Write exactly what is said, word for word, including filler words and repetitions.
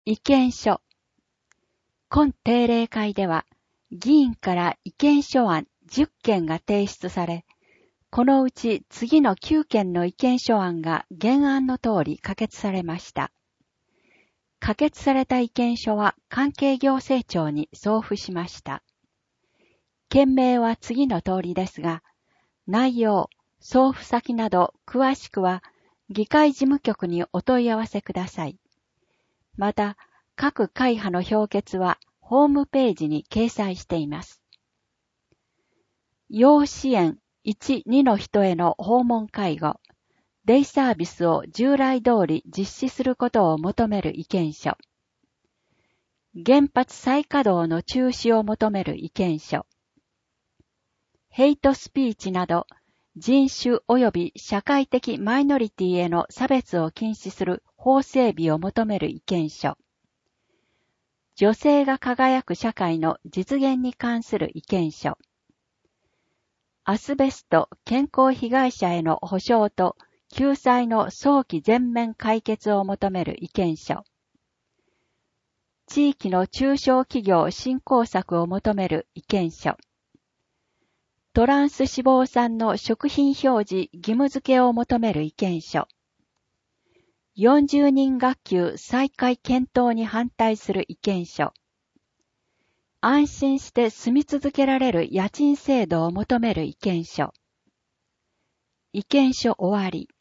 意見書。今定例会では、議員から意見書案じゅっけんが提出され、このうち次のきゅうけんの意見書案が原案の通り可決されました。可決された意見書は関係行政庁に送付しました。件名は次の通りですが、内容、送付先など詳しくは議会事務局にお問い合わせください。また、各会派の評決はホームページに掲載しています。要支援いち、にの人への訪問介護、デイサービスを従来通り実施することを求める意見書。原発再稼働の中止を求める意見書。ヘイトスピーチなど人種及び社会的マイノリティへの差別を禁止する法整備を求める意見書。女性が輝く社会の実現に関する意見書。アスベスト健康被害者への補償と救済の早期全面解決を求める意見書。地域の中小企業振興策を求める意見書。トランス脂肪酸の食品表示義務付けを求める意見書。よんじゅうにん学級再開検討に反対する意見書。安心して住み続けられる家賃制度を求める意見書。意見書終わり。